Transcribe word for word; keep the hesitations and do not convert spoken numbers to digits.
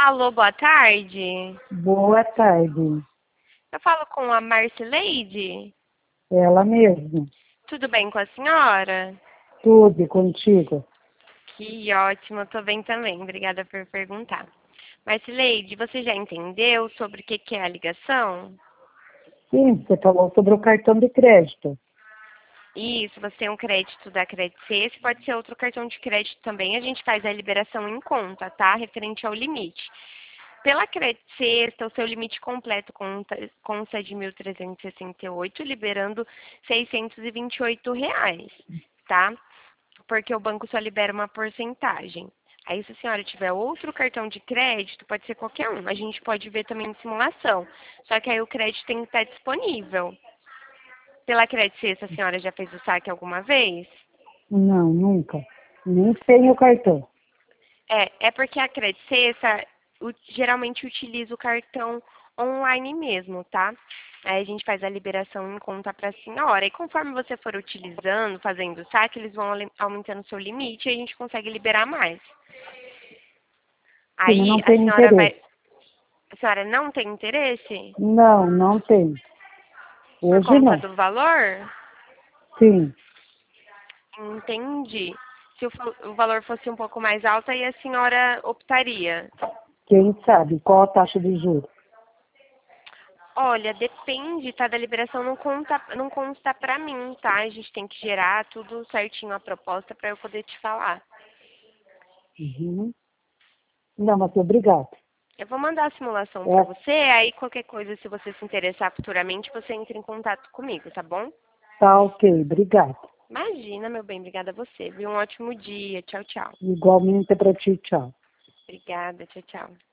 Alô, boa tarde. Boa tarde. Eu falo com a Marcileide. Ela mesmo. Tudo bem com a senhora? Tudo e contigo. Que ótimo, eu tô bem também. Obrigada por perguntar. Marcileide, você já entendeu sobre o que que é a ligação? Sim, você falou sobre o cartão de crédito. Isso, você tem um crédito da Credit Suisse, pode ser outro cartão de crédito também. A gente faz a liberação em conta, tá? Referente ao limite. Pela Credit Sexta, o seu limite completo conta- consta de mil trezentos e sessenta e oito, liberando seiscentos e vinte e oito reais, tá? Porque o banco só libera uma porcentagem. Aí, se a senhora tiver outro cartão de crédito, pode ser qualquer um. A gente pode ver também em simulação. Só que aí o crédito tem que estar disponível. Pela Credit Sexta, a senhora já fez o saque alguma vez? Não, nunca. Nem tenho cartão. É, é porque a Credit Sexta u- geralmente utiliza o cartão online mesmo, tá? Aí a gente faz a liberação em conta para a senhora. E conforme você for utilizando, fazendo o saque, eles vão ale- aumentando o seu limite e a gente consegue liberar mais. Sim, mas Aí não a tenho senhora vai. interesse. A senhora não tem interesse? Não, não tenho. Por Hoje conta não. do valor? Sim. Entendi. Se o, fo- o valor fosse um pouco mais alto, aí a senhora optaria. Quem sabe qual a taxa de juros? Olha, depende, tá? Da liberação não conta, não consta pra mim, tá? A gente tem que gerar tudo certinho a proposta pra eu poder te falar. Uhum. Não, mas obrigado. Eu vou mandar a simulação pra É, você, aí qualquer coisa, se você se interessar futuramente, você entra em contato comigo, tá bom? tá ok, obrigado. Imagina, meu bem, obrigada a você. Viu? Um ótimo dia. Tchau, tchau. Igualmente para ti, tchau. Obrigada, tchau, tchau.